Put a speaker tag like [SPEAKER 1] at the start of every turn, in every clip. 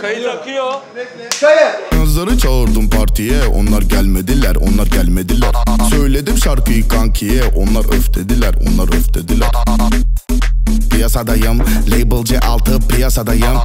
[SPEAKER 1] Kayıt akıyor.
[SPEAKER 2] Kızları çağırdım partiye, onlar gelmediler, onlar gelmediler. Söyledim şarkıyı kankiye, onlar öf dediler, onlar öf dediler. Piyasadayım, label C6 piyasadayım.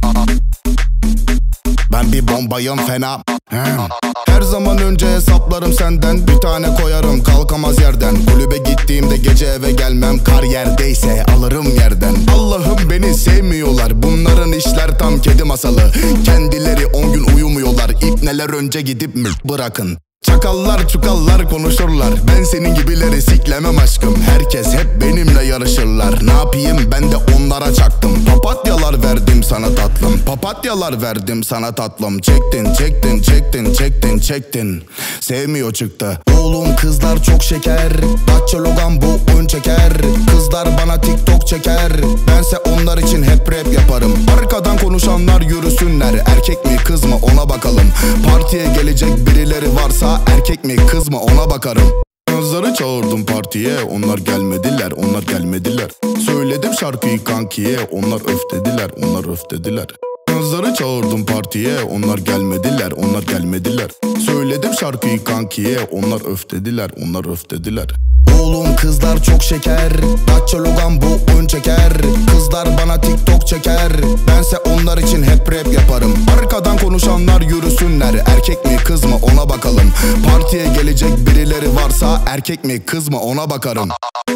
[SPEAKER 2] Ben bir bombayım fena. Her zaman önce hesaplarım senden. Bir tane koyarım kalkamaz yerden. Kulübe gittiğimde gece eve gelmem. Kar yerdeyse alırım yerden. Allah'ım beni sevmiyorlar. Bunların işler tam kedi masalı. Kendileri 10 gün uyumuyorlar. İpneler önce gidip bırakın. Çakallar çukallar konuşurlar. Ben senin gibileri siklemem aşkım. Herkes hep benimle yarışırlar. Ne yapayım ben de onlara çaktım. Papatyalar verdim sana tatlım. Papatyalar verdim sana tatlım. Çektin çektin çektin çektin çektin. Sevmiyor çıktı. Oğlum kızlar çok şeker. Dacia Logan bu ön çeker. Kızlar bana TikTok çeker. Bense onlar için hep rap yaparım. Arkadan konuşanlar yürüsünler. Erkek mi kız mı ona bakalım. Partiye gelecek birileri varsa erkek mi kız mı ona bakarım. Kızları çağırdım partiye, onlar gelmediler, onlar gelmediler. Söyledim şarkıyı kankiye, onlar öf dediler, onlar öf dediler. Kızları çağırdım partiye, onlar gelmediler, onlar gelmediler. Söyledim şarkıyı kankiye, onlar öf dediler, onlar öf dediler. Oğlum kızlar çok şeker. Dacia Logan bu ön çeker. Kızlar bana TikTok çeker. Bense onlar için hep rap yaparım. Arkadan konuşanlar yürüsünler. Erkek mi kız mı ona bakalım. Partiye gelecek birileri varsa erkek mi kız mı ona bakarım.